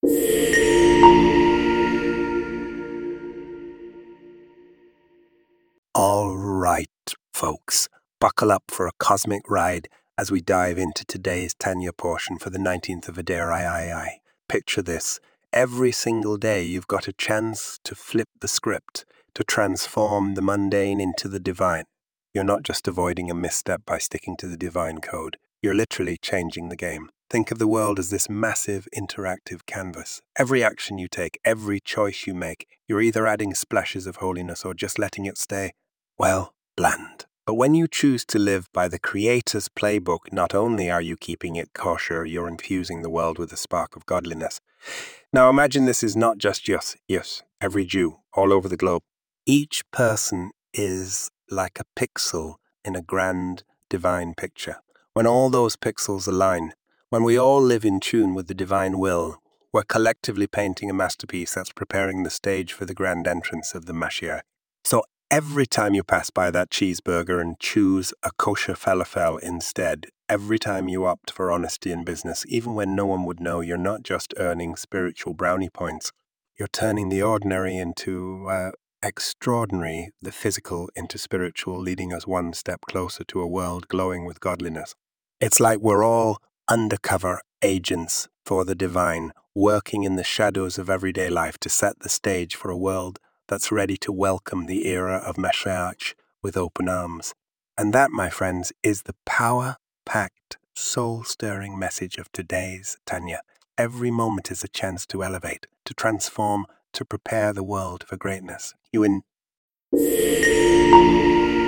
All right, folks, buckle up for a cosmic ride as we dive into today's Tanya portion for the 19th of Adar III. Picture this. Every single day you've got a chance to flip the script, to transform the mundane into the divine. You're not just avoiding a misstep by sticking to the divine code. You're literally changing the game. Think of the world as this massive interactive canvas. Every action you take, every choice you make, you're either adding splashes of holiness or just letting it stay, well, bland. But when you choose to live by the Creator's playbook, not only are you keeping it kosher, you're infusing the world with a spark of godliness. Now imagine this is not just yes, every Jew all over the globe. Each person is like a pixel in a grand divine picture. When all those pixels align, when we all live in tune with the divine will, we're collectively painting a masterpiece that's preparing the stage for the grand entrance of the Mashiach. So every time you pass by that cheeseburger and choose a kosher falafel instead, every time you opt for honesty in business, even when no one would know, you're not just earning spiritual brownie points. You're turning the ordinary into extraordinary, the physical into spiritual, leading us one step closer to a world glowing with godliness. It's like we're all undercover agents for the divine, working in the shadows of everyday life to set the stage for a world that's ready to welcome the era of Mashiach with open arms. And that, my friends, is the power-packed, soul-stirring message of today's Tanya. Every moment is a chance to elevate, to transform, to prepare the world for greatness. You